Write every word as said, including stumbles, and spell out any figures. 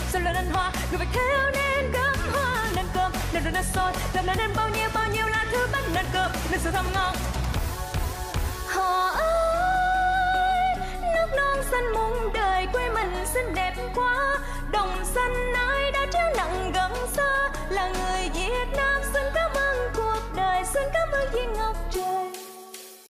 sao là nền hoa người phải khéo nên gấm hoa nền cơm nền rồi nền xôi làm là nên bao nhiêu bao nhiêu là thứ bánh nền cơm nền sự thơm ngon. Họ ơi nước non xanh muôn đời quê mình xinh đẹp quá,